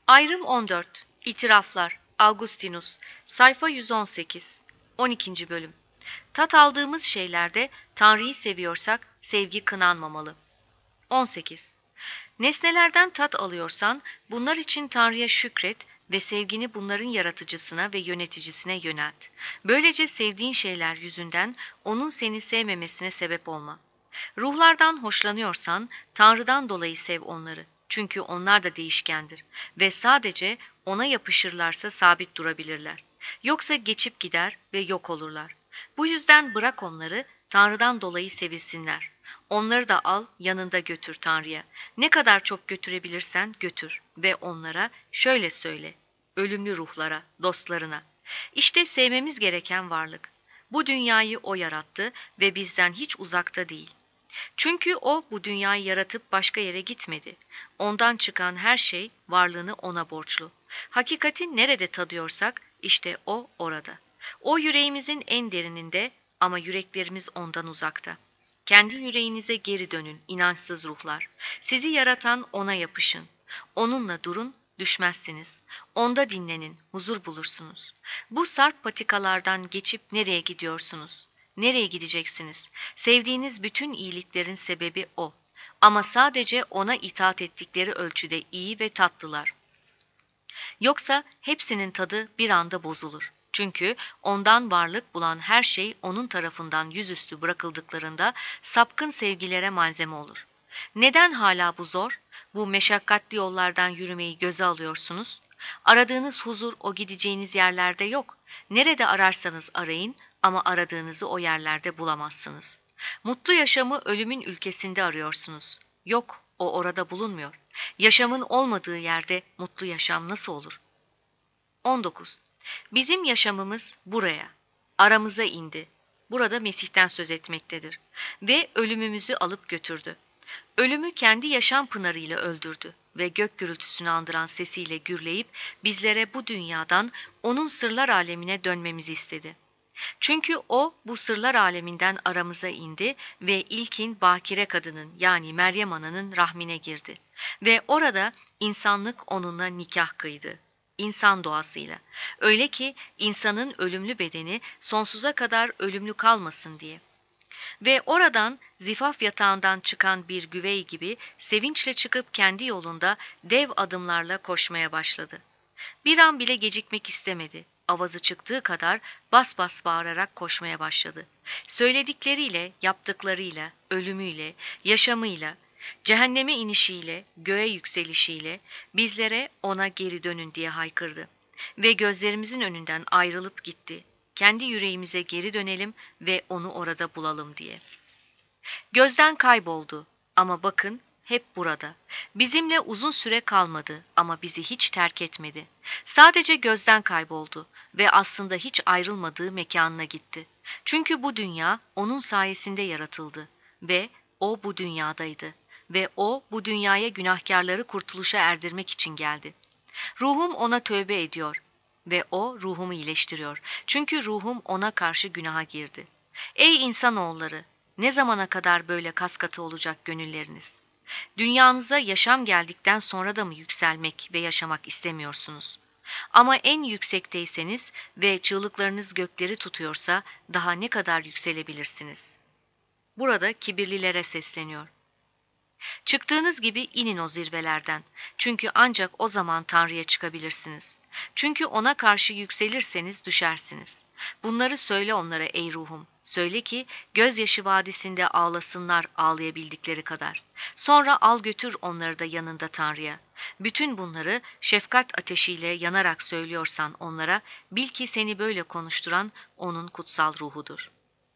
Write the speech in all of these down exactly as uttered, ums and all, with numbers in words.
Ayrım on dört. İtiraflar. Augustinus. Sayfa yüz on sekiz. on ikinci bölüm. Tat aldığımız şeylerde Tanrı'yı seviyorsak sevgi kınanmamalı. on sekiz. Nesnelerden tat alıyorsan bunlar için Tanrı'ya şükret ve sevgini bunların yaratıcısına ve yöneticisine yönelt. Böylece sevdiğin şeyler yüzünden onun seni sevmemesine sebep olma. Ruhlardan hoşlanıyorsan Tanrı'dan dolayı sev onları. Çünkü onlar da değişkendir ve sadece ona yapışırlarsa sabit durabilirler. Yoksa geçip gider ve yok olurlar. Bu yüzden bırak onları, Tanrı'dan dolayı sevilsinler. Onları da al, yanında götür Tanrı'ya. Ne kadar çok götürebilirsen götür ve onlara şöyle söyle, ölümlü ruhlara, dostlarına. İşte sevmemiz gereken varlık. Bu dünyayı O yarattı ve bizden hiç uzakta değil. Çünkü O bu dünyayı yaratıp başka yere gitmedi. Ondan çıkan her şey varlığını O'na borçlu. Hakikati nerede tadıyorsak işte O orada. O yüreğimizin en derininde ama yüreklerimiz Ondan uzakta. Kendi yüreğinize geri dönün inançsız ruhlar. Sizi yaratan O'na yapışın. Onunla durun, düşmezsiniz. Onda dinlenin, huzur bulursunuz. Bu sarp patikalardan geçip nereye gidiyorsunuz? Nereye gideceksiniz? Sevdiğiniz bütün iyiliklerin sebebi O. Ama sadece O'na itaat ettikleri ölçüde iyi ve tatlılar. Yoksa hepsinin tadı bir anda bozulur. Çünkü ondan varlık bulan her şey onun tarafından yüzüstü bırakıldıklarında sapkın sevgilere malzeme olur. Neden hala bu zor? Bu meşakkatli yollardan yürümeyi göze alıyorsunuz. Aradığınız huzur o gideceğiniz yerlerde yok. Nerede ararsanız arayın ama aradığınızı o yerlerde bulamazsınız. Mutlu yaşamı ölümün ülkesinde arıyorsunuz. Yok, o orada bulunmuyor. Yaşamın olmadığı yerde mutlu yaşam nasıl olur? on dokuz. Bizim yaşamımız buraya, aramıza indi. Burada Mesih'ten söz etmektedir. Ve ölümümüzü alıp götürdü. Ölümü kendi yaşam pınarıyla öldürdü ve gök gürültüsünü andıran sesiyle gürleyip bizlere bu dünyadan onun sırlar alemine dönmemizi istedi. Çünkü O bu sırlar aleminden aramıza indi ve ilkin bakire kadının yani Meryem Ana'nın rahmine girdi. Ve orada insanlık onunla nikah kıydı. İnsan doğasıyla. Öyle ki insanın ölümlü bedeni sonsuza kadar ölümlü kalmasın diye. Ve oradan zifaf yatağından çıkan bir güvey gibi sevinçle çıkıp kendi yolunda dev adımlarla koşmaya başladı. Bir an bile gecikmek istemedi. Avazı çıktığı kadar bas bas bağırarak koşmaya başladı. Söyledikleriyle, yaptıklarıyla, ölümüyle, yaşamıyla, cehenneme inişiyle, göğe yükselişiyle bizlere Ona geri dönün diye haykırdı. Ve gözlerimizin önünden ayrılıp gitti. Kendi yüreğimize geri dönelim ve Onu orada bulalım diye. Gözden kayboldu ama bakın hep burada. Bizimle uzun süre kalmadı ama bizi hiç terk etmedi. Sadece gözden kayboldu ve aslında hiç ayrılmadığı mekanına gitti. Çünkü bu dünya onun sayesinde yaratıldı ve O bu dünyadaydı ve O bu dünyaya günahkarları kurtuluşa erdirmek için geldi. Ruhum Ona tövbe ediyor ve O ruhumu iyileştiriyor. Çünkü ruhum Ona karşı günaha girdi. Ey insanoğulları! Ne zamana kadar böyle kaskatı olacak gönülleriniz? Dünyanıza yaşam geldikten sonra da mı yükselmek ve yaşamak istemiyorsunuz? Ama en yüksekteyseniz ve çığlıklarınız gökleri tutuyorsa daha ne kadar yükselebilirsiniz? Burada kibirlilere sesleniyor. Çıktığınız gibi inin o zirvelerden. Çünkü ancak o zaman Tanrı'ya çıkabilirsiniz. Çünkü Ona karşı yükselirseniz düşersiniz. Bunları söyle onlara ey ruhum. Söyle ki gözyaşı vadisinde ağlasınlar ağlayabildikleri kadar. Sonra al götür onları da yanında Tanrı'ya. Bütün bunları şefkat ateşiyle yanarak söylüyorsan onlara bil ki seni böyle konuşturan O'nun kutsal ruhudur.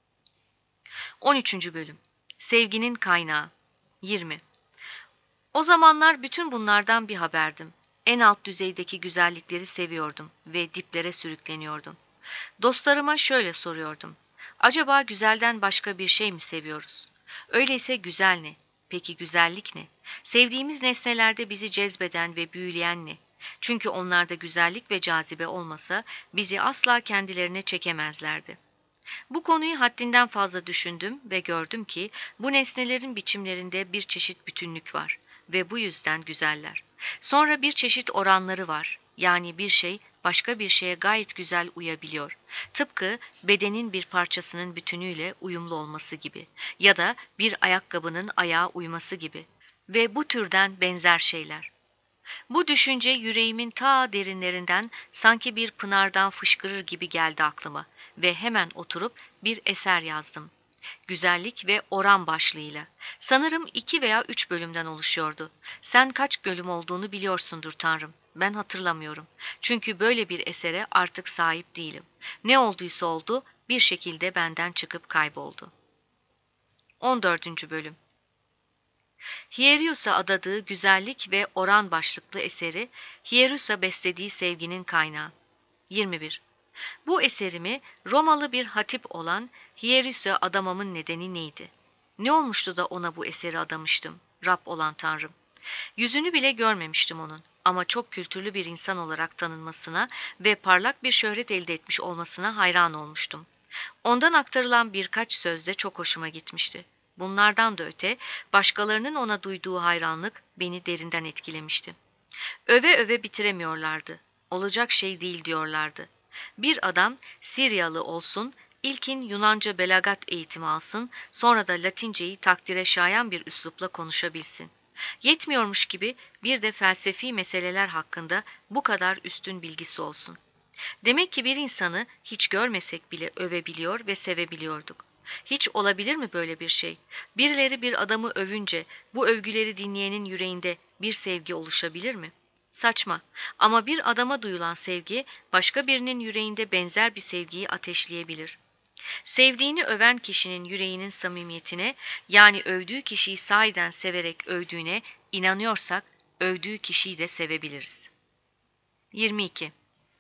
on üçüncü bölüm. Sevginin kaynağı. yirmi. O zamanlar bütün bunlardan bir haberdim. En alt düzeydeki güzellikleri seviyordum ve diplere sürükleniyordum. Dostlarıma şöyle soruyordum. Acaba güzelden başka bir şey mi seviyoruz? Öyleyse güzel ne? Peki güzellik ne? Sevdiğimiz nesnelerde bizi cezbeden ve büyüleyen ne? Çünkü onlarda güzellik ve cazibe olmasa bizi asla kendilerine çekemezlerdi. Bu konuyu haddinden fazla düşündüm ve gördüm ki bu nesnelerin biçimlerinde bir çeşit bütünlük var ve bu yüzden güzeller. Sonra bir çeşit oranları var. Yani bir şey başka bir şeye gayet güzel uyabiliyor. Tıpkı bedenin bir parçasının bütünüyle uyumlu olması gibi ya da bir ayakkabının ayağa uyması gibi ve bu türden benzer şeyler. Bu düşünce yüreğimin ta derinlerinden sanki bir pınardan fışkırır gibi geldi aklıma ve hemen oturup bir eser yazdım. Güzellik ve oran başlığıyla. Sanırım iki veya üç bölümden oluşuyordu. Sen kaç bölüm olduğunu biliyorsundur Tanrım. Ben hatırlamıyorum. Çünkü böyle bir esere artık sahip değilim. Ne olduysa oldu, bir şekilde benden çıkıp kayboldu. on dördüncü bölüm. Hierus'a adadığı güzellik ve oran başlıklı eseri, Hierus'a beslediği sevginin kaynağı. yirmi bir. Bu eserimi Romalı bir hatip olan Hierus'a adamamın nedeni neydi? Ne olmuştu da ona bu eseri adamıştım, Rab olan Tanrım? Yüzünü bile görmemiştim onun ama çok kültürlü bir insan olarak tanınmasına ve parlak bir şöhret elde etmiş olmasına hayran olmuştum. Ondan aktarılan birkaç söz de çok hoşuma gitmişti. Bunlardan da öte, başkalarının ona duyduğu hayranlık beni derinden etkilemişti. Öve öve bitiremiyorlardı. Olacak şey değil diyorlardı. Bir adam Siryalı olsun, ilkin Yunanca belagat eğitimi alsın, sonra da Latinceyi takdire şayan bir üslupla konuşabilsin. Yetmiyormuş gibi bir de felsefi meseleler hakkında bu kadar üstün bilgisi olsun. Demek ki bir insanı hiç görmesek bile övebiliyor ve sevebiliyorduk. Hiç olabilir mi böyle bir şey? Birileri bir adamı övünce bu övgüleri dinleyenin yüreğinde bir sevgi oluşabilir mi? Saçma. Ama bir adama duyulan sevgi başka birinin yüreğinde benzer bir sevgiyi ateşleyebilir. Sevdiğini öven kişinin yüreğinin samimiyetine, yani övdüğü kişiyi sahiden severek övdüğüne inanıyorsak, övdüğü kişiyi de sevebiliriz. yirmi iki.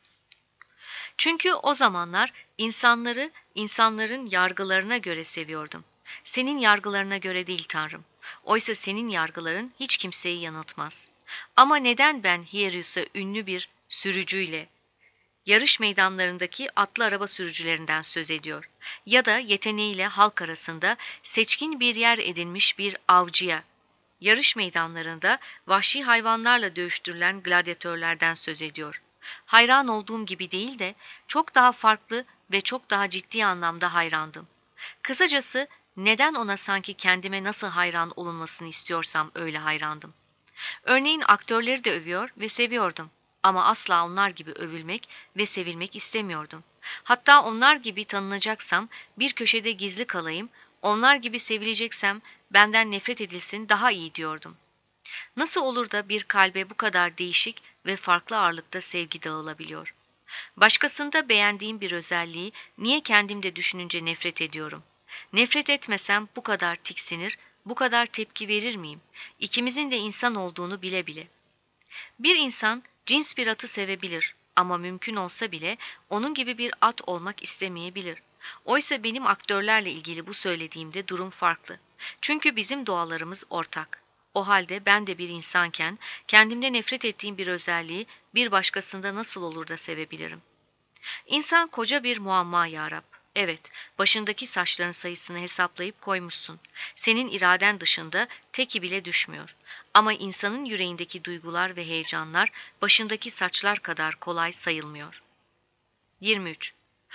Çünkü o zamanlar insanları insanların yargılarına göre seviyordum. Senin yargılarına göre değil Tanrım. Oysa senin yargıların hiç kimseyi yanıltmaz. Ama neden ben Hierus'a ünlü bir sürücüyle, yarış meydanlarındaki atlı araba sürücülerinden söz ediyor ya da yeteneğiyle halk arasında seçkin bir yer edinmiş bir avcıya, yarış meydanlarında vahşi hayvanlarla dövüştürülen gladyatörlerden söz ediyor. Hayran olduğum gibi değil de çok daha farklı ve çok daha ciddi anlamda hayrandım. Kısacası neden ona sanki kendime nasıl hayran olunmasını istiyorsam öyle hayrandım. Örneğin aktörleri de övüyor ve seviyordum. Ama asla onlar gibi övülmek ve sevilmek istemiyordum. Hatta onlar gibi tanınacaksam bir köşede gizli kalayım, onlar gibi sevileceksem benden nefret edilsin daha iyi diyordum. Nasıl olur da bir kalbe bu kadar değişik ve farklı ağırlıkta sevgi dağılabiliyor? Başkasında beğendiğim bir özelliği niye kendimde düşününce nefret ediyorum? Nefret etmesem bu kadar tiksinir, bu kadar tepki verir miyim? İkimizin de insan olduğunu bile bile. Bir insan cins bir atı sevebilir ama mümkün olsa bile onun gibi bir at olmak istemeyebilir. Oysa benim aktörlerle ilgili bu söylediğimde durum farklı. Çünkü bizim doğalarımız ortak. O halde ben de bir insanken kendimde nefret ettiğim bir özelliği bir başkasında nasıl olur da sevebilirim? İnsan koca bir muamma ya Rab. Evet, başındaki saçların sayısını hesaplayıp koymuşsun. Senin iraden dışında teki bile düşmüyor. Ama insanın yüreğindeki duygular ve heyecanlar başındaki saçlar kadar kolay sayılmıyor. yirmi üç.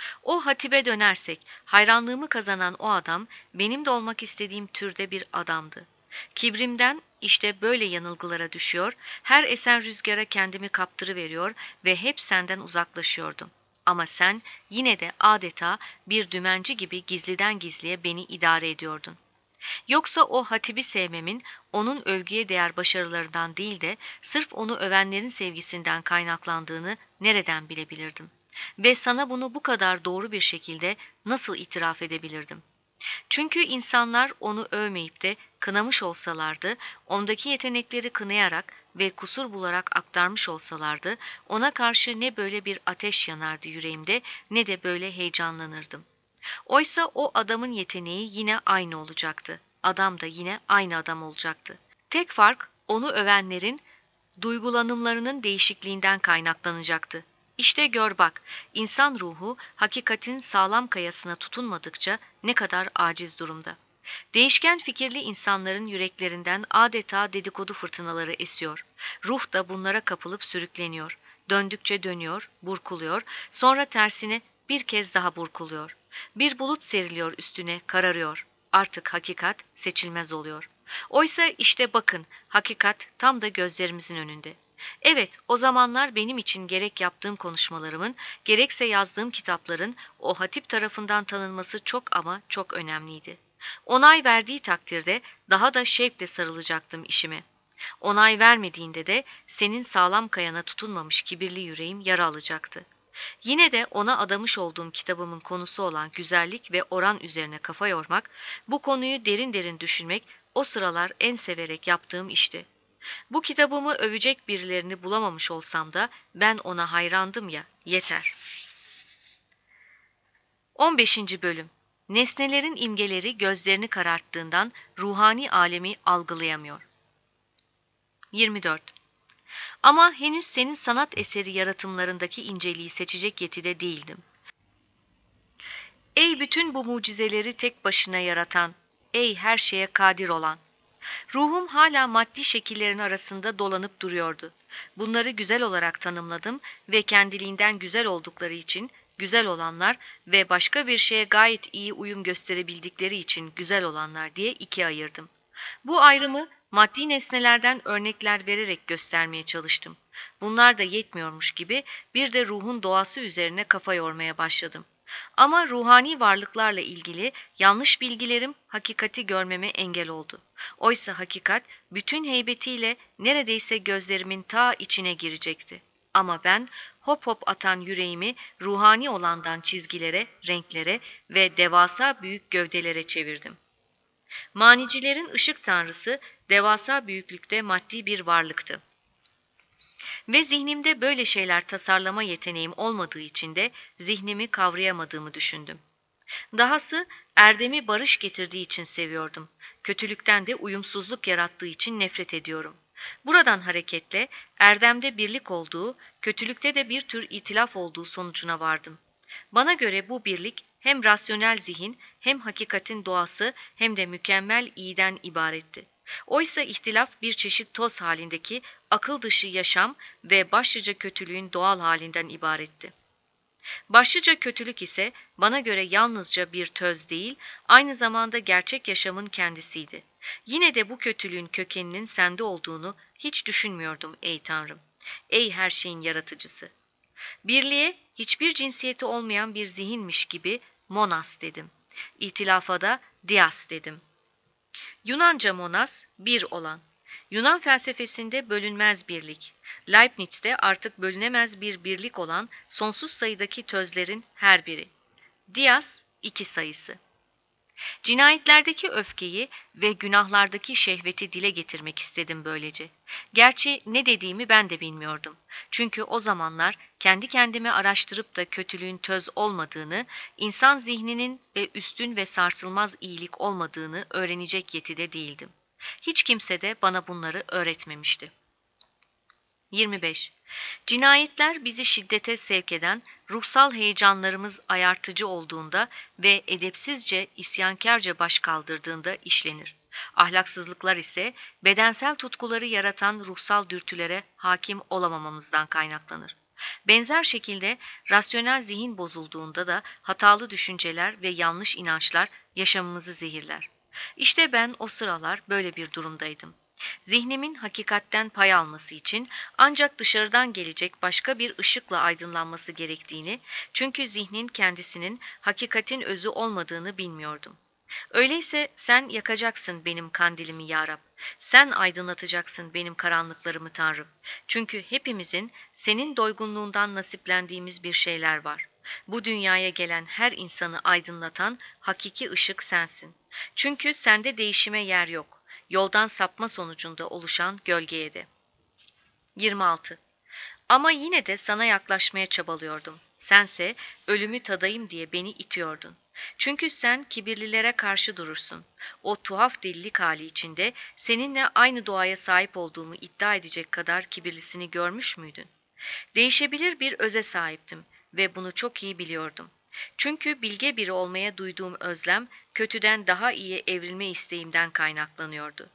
O hatibe dönersek, hayranlığımı kazanan o adam, benim de olmak istediğim türde bir adamdı. Kibrimden işte böyle yanılgılara düşüyor, her esen rüzgara kendimi kaptırıveriyor ve hep senden uzaklaşıyordum. Ama sen yine de adeta bir dümenci gibi gizliden gizliye beni idare ediyordun. Yoksa o hatibi sevmemin, onun övgüye değer başarılarından değil de sırf onu övenlerin sevgisinden kaynaklandığını nereden bilebilirdim? Ve sana bunu bu kadar doğru bir şekilde nasıl itiraf edebilirdim? Çünkü insanlar onu övmeyip de kınamış olsalardı, ondaki yetenekleri kınayarak ve kusur bularak aktarmış olsalardı, ona karşı ne böyle bir ateş yanardı yüreğimde ne de böyle heyecanlanırdım. Oysa o adamın yeteneği yine aynı olacaktı. Adam da yine aynı adam olacaktı. Tek fark onu övenlerin duygulanımlarının değişikliğinden kaynaklanacaktı. İşte gör bak, insan ruhu hakikatin sağlam kayasına tutunmadıkça ne kadar aciz durumda. Değişken fikirli insanların yüreklerinden adeta dedikodu fırtınaları esiyor. Ruh da bunlara kapılıp sürükleniyor. Döndükçe dönüyor, burkuluyor, sonra tersine bir kez daha burkuluyor. Bir bulut seriliyor üstüne, kararıyor. Artık hakikat seçilmez oluyor. Oysa işte bakın, hakikat tam da gözlerimizin önünde. Evet, o zamanlar benim için gerek yaptığım konuşmalarımın, gerekse yazdığım kitapların o hatip tarafından tanınması çok ama çok önemliydi. Onay verdiği takdirde daha da şevkle sarılacaktım işime. Onay vermediğinde de senin sağlam kayana tutunmamış kibirli yüreğim yara alacaktı. Yine de ona adamış olduğum kitabımın konusu olan güzellik ve oran üzerine kafa yormak, bu konuyu derin derin düşünmek o sıralar en severek yaptığım işti. Bu kitabımı övecek birilerini bulamamış olsam da ben ona hayrandım ya, yeter. on beşinci Bölüm. Nesnelerin imgeleri gözlerini kararttığından ruhani alemi algılayamıyor. yirmi dört. Ama henüz senin sanat eseri yaratımlarındaki inceliği seçecek yetide değildim. Ey bütün bu mucizeleri tek başına yaratan, ey her şeye kadir olan! Ruhum hala maddi şekillerin arasında dolanıp duruyordu. Bunları güzel olarak tanımladım ve kendiliğinden güzel oldukları için güzel olanlar ve başka bir şeye gayet iyi uyum gösterebildikleri için güzel olanlar diye ikiye ayırdım. Bu ayrımı maddi nesnelerden örnekler vererek göstermeye çalıştım. Bunlar da yetmiyormuş gibi bir de ruhun doğası üzerine kafa yormaya başladım. Ama ruhani varlıklarla ilgili yanlış bilgilerim hakikati görmeme engel oldu. Oysa hakikat bütün heybetiyle neredeyse gözlerimin ta içine girecekti. Ama ben hop hop atan yüreğimi ruhani olandan çizgilere, renklere ve devasa büyük gövdelere çevirdim. Manicilerin ışık tanrısı devasa büyüklükte maddi bir varlıktı. Ve zihnimde böyle şeyler tasarlama yeteneğim olmadığı için de zihnimi kavrayamadığımı düşündüm. Dahası erdemi barış getirdiği için seviyordum. Kötülükten de uyumsuzluk yarattığı için nefret ediyorum. Buradan hareketle erdemde birlik olduğu, kötülükte de bir tür itilaf olduğu sonucuna vardım. Bana göre bu birlik hem rasyonel zihin, hem hakikatin doğası, hem de mükemmel iyiden ibaretti. Oysa ihtilaf bir çeşit toz halindeki akıl dışı yaşam ve başlıca kötülüğün doğal halinden ibaretti. Başlıca kötülük ise bana göre yalnızca bir töz değil, aynı zamanda gerçek yaşamın kendisiydi. Yine de bu kötülüğün kökeninin sende olduğunu hiç düşünmüyordum ey Tanrım. Ey her şeyin yaratıcısı. Birliğe hiçbir cinsiyeti olmayan bir zihinmiş gibi monas dedim. İtilafa da dias dedim. Yunanca monas, bir olan. Yunan felsefesinde bölünmez birlik. Leibniz'de artık bölünemez bir birlik olan sonsuz sayıdaki tözlerin her biri. Dias, iki sayısı. Cinayetlerdeki öfkeyi ve günahlardaki şehveti dile getirmek istedim böylece. Gerçi ne dediğimi ben de bilmiyordum. Çünkü o zamanlar kendi kendime araştırıp da kötülüğün töz olmadığını, insan zihninin ve üstün ve sarsılmaz iyilik olmadığını öğrenecek yetide değildim. Hiç kimse de bana bunları öğretmemişti. yirmi beş. Cinayetler bizi şiddete sevk eden, ruhsal heyecanlarımız ayartıcı olduğunda ve edepsizce, isyankarca baş kaldırdığında işlenir. Ahlaksızlıklar ise bedensel tutkuları yaratan ruhsal dürtülere hakim olamamamızdan kaynaklanır. Benzer şekilde rasyonel zihin bozulduğunda da hatalı düşünceler ve yanlış inançlar yaşamımızı zehirler. İşte ben o sıralar böyle bir durumdaydım. Zihnimin hakikatten pay alması için ancak dışarıdan gelecek başka bir ışıkla aydınlanması gerektiğini, çünkü zihnin kendisinin hakikatin özü olmadığını bilmiyordum. Öyleyse sen yakacaksın benim kandilimi ya Rab. Sen aydınlatacaksın benim karanlıklarımı Tanrım. Çünkü hepimizin senin doygunluğundan nasiplendiğimiz bir şeyler var. Bu dünyaya gelen her insanı aydınlatan hakiki ışık sensin. Çünkü sende değişime yer yok. Yoldan sapma sonucunda oluşan gölgeye de. yirmi altı. Ama yine de sana yaklaşmaya çabalıyordum. Sense ölümü tadayım diye beni itiyordun. Çünkü sen kibirlilere karşı durursun. O tuhaf delilik hali içinde seninle aynı doğaya sahip olduğumu iddia edecek kadar kibirlisini görmüş müydün? Değişebilir bir öze sahiptim ve bunu çok iyi biliyordum. Çünkü bilge biri olmaya duyduğum özlem, kötüden daha iyi evrilme isteğimden kaynaklanıyordu.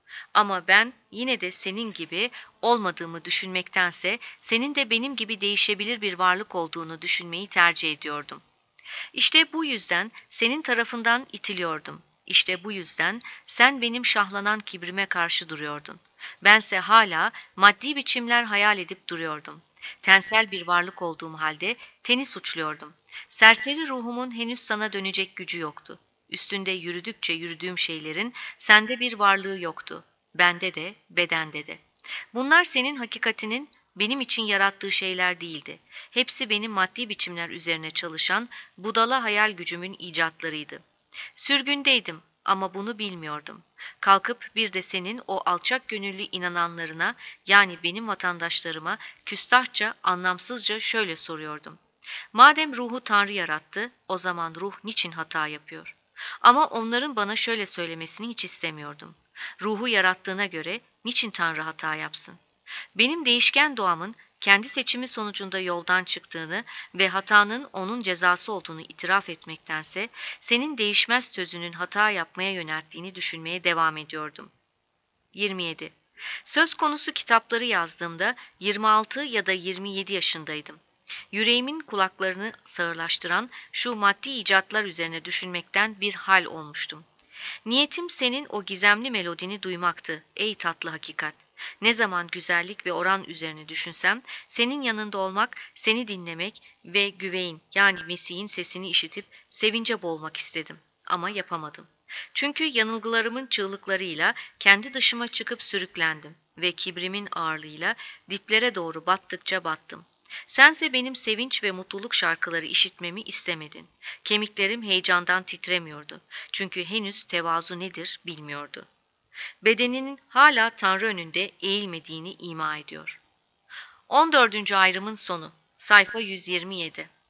Ama ben yine de senin gibi olmadığımı düşünmektense, senin de benim gibi değişebilir bir varlık olduğunu düşünmeyi tercih ediyordum. İşte bu yüzden senin tarafından itiliyordum. İşte bu yüzden sen benim şahlanan kibrime karşı duruyordun. Bense hala maddi biçimler hayal edip duruyordum. Tensel bir varlık olduğum halde teni suçluyordum. Serseri ruhumun henüz sana dönecek gücü yoktu. Üstünde yürüdükçe yürüdüğüm şeylerin sende bir varlığı yoktu. Bende de, bedende de. Bunlar senin hakikatinin benim için yarattığı şeyler değildi. Hepsi benim maddi biçimler üzerine çalışan budala hayal gücümün icatlarıydı. Sürgündeydim ama bunu bilmiyordum. Kalkıp bir de senin o alçak gönüllü inananlarına, yani benim vatandaşlarıma küstahça, anlamsızca şöyle soruyordum. Madem ruhu Tanrı yarattı, o zaman ruh niçin hata yapıyor? Ama onların bana şöyle söylemesini hiç istemiyordum. Ruhu yarattığına göre niçin Tanrı hata yapsın? Benim değişken doğamın kendi seçimi sonucunda yoldan çıktığını ve hatanın onun cezası olduğunu itiraf etmektense, senin değişmez sözünün hata yapmaya yönelttiğini düşünmeye devam ediyordum. yirmi yedi. Söz konusu kitapları yazdığımda yirmi altı ya da yirmi yedi yaşındaydım. Yüreğimin kulaklarını sağırlaştıran şu maddi icatlar üzerine düşünmekten bir hal olmuştum. Niyetim senin o gizemli melodini duymaktı, ey tatlı hakikat. Ne zaman güzellik ve oran üzerine düşünsem, senin yanında olmak, seni dinlemek ve güveyin, yani Mesih'in sesini işitip sevince boğulmak istedim. Ama yapamadım. Çünkü yanılgılarımın çığlıklarıyla kendi dışıma çıkıp sürüklendim ve kibrimin ağırlığıyla diplere doğru battıkça battım. Sense benim sevinç ve mutluluk şarkıları işitmemi istemedin. Kemiklerim heyecandan titremiyordu. Çünkü henüz tevazu nedir bilmiyordu. Bedeninin hala Tanrı önünde eğilmediğini ima ediyor. on dördüncü ayrımın sonu. Sayfa yüz yirmi yedi.